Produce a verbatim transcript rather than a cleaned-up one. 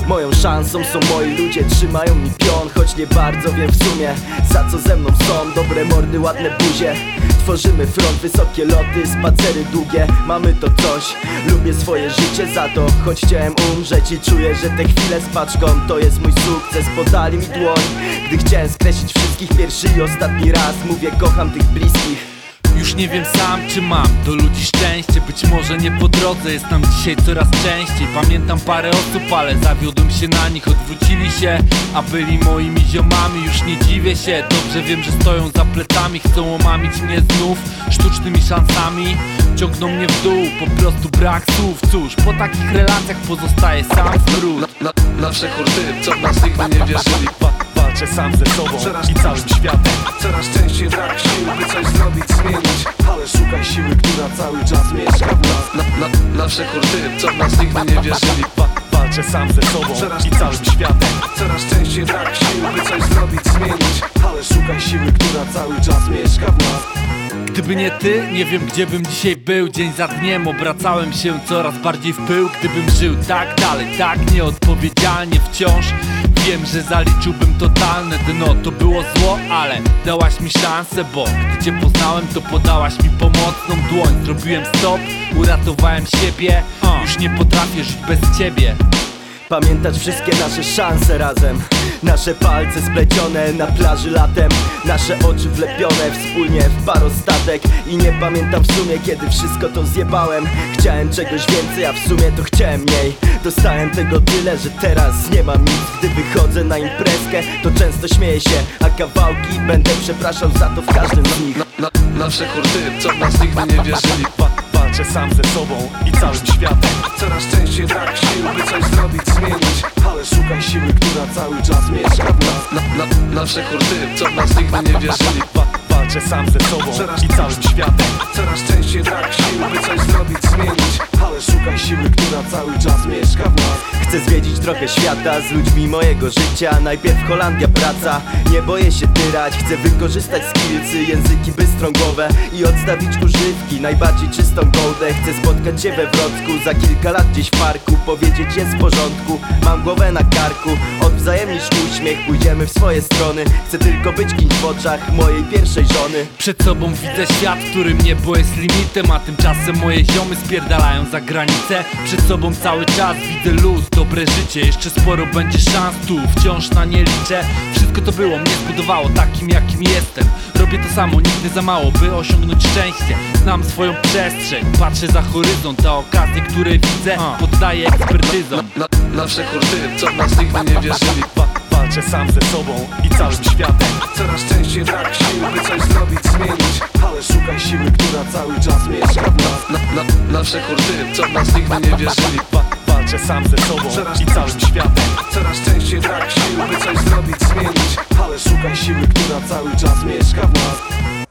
Moją szansą są moi ludzie, trzymają mi pion. Choć nie bardzo wiem w sumie, za co ze mną są. Dobre mordy, ładne buzie. Tworzymy front, wysokie loty, spacery długie. Mamy to coś, lubię swoje życie za to. Choć chciałem umrzeć i czuję, że te chwile z paczką to jest mój sukces. Podali mi dłoń, gdy chciałem skreślić wszystkich pierwszy i ostatni raz. Mówię, kocham tych bliskich. Już nie wiem sam, czy mam do ludzi szczęście. Być może nie po drodze, jest nam dzisiaj coraz częściej. Pamiętam parę osób, ale zawiodłem się na nich. Odwrócili się, a byli moimi ziomami. Już nie dziwię się, dobrze wiem, że stoją za plecami. Chcą omamić mnie znów sztucznymi szansami. Ciągną mnie w dół, po prostu brak słów. Cóż, po takich relacjach pozostaje sam smród. Na, na, na przekór tym, co w nas nigdy nie wierzyli. Walczę sam ze sobą Coraz i całym światem. Coraz częściej brak sił, by coś zrobić, zmienić. Ale szukaj siły, która cały czas mieszka w nas. Na, na, na przekór tym, co w nas nigdy nie wierzyli. Walczę sam ze sobą Coraz i całym światem. Coraz częściej brak sił, by coś zrobić, zmienić. Ale szukaj siły, która cały czas mieszka w nas. Gdyby nie ty, nie wiem gdzie bym dzisiaj był. Dzień za dniem obracałem się coraz bardziej w pył. Gdybym żył tak dalej, tak nieodpowiedzialnie wciąż, wiem, że zaliczyłbym totalne dno. To było zło, ale dałaś mi szansę, bo gdy cię poznałem, to podałaś mi pomocną dłoń. Zrobiłem stop, uratowałem siebie. Już nie potrafię żyć bez ciebie. Pamiętać wszystkie nasze szanse razem. Nasze palce splecione na plaży latem. Nasze oczy wlepione wspólnie w parostatek. I nie pamiętam w sumie, kiedy wszystko to zjebałem. Chciałem czegoś więcej, a w sumie to chciałem mniej. Dostałem tego tyle, że teraz nie mam nic. Gdy wychodzę na imprezkę, to często śmieję się, a kawałki będę przepraszał za to w każdym z nich. Na, na, na przekór tym, co w nas nigdy nie wierzyli. Walczę sam ze sobą i całym światem. Coraz częściej brak sił, by coś zrobić, zmienić. Ale szukaj siły, która cały czas mieszka w nas. Na, na, na przekór tym, co w nas nigdy nie wierzyli. Walczę sam ze sobą Coraz i całym światem. Coraz częściej brak sił, by coś zrobić, zmienić. Ale szukaj siły, która cały czas mieszka w nas. Chcę zwiedzić trochę świata z ludźmi mojego życia. Najpierw Holandia, praca, nie boję się tyrać. Chcę wykorzystać skillsy, języki bystrągowe i odstawić używki, najbardziej czystą goldę. Chcę spotkać cię we Wrocku, za kilka lat gdzieś w parku, powiedzieć jest w porządku, mam głowę na karku. Odwzajemnisz uśmiech, pójdziemy w swoje strony. Chcę tylko być kimś w oczach mojej pierwszej żony. Przed sobą widzę świat, w którym niebo jest limitem, a tymczasem moje ziomy spierdalają za granicę. Przed sobą cały czas widzę luz, dobre życie. Jeszcze sporo będzie szans, tu wciąż na nie liczę. Wszystko to było, mnie zbudowało takim jakim jestem. Robię to samo, nigdy za mało, by osiągnąć szczęście. Znam swoją przestrzeń, patrzę za horyzont, a okazje, które widzę, poddaję ekspertyzom. Na, na, na przekór tym, co w nas nigdy nie wierzyli. Walczę sam ze sobą i całym światem. Coraz częściej brak sił, by coś zrobić, zmienić. Ale szukaj siły, która cały czas mieszka w nas. Na, na, na przekór tym, co w nas nigdy nie wierzyli. Walczę sam ze sobą Coraz i całym światem. Coraz częściej brak sił, by coś zrobić, zmienić. Ale szukaj siły, która cały czas mieszka w nas.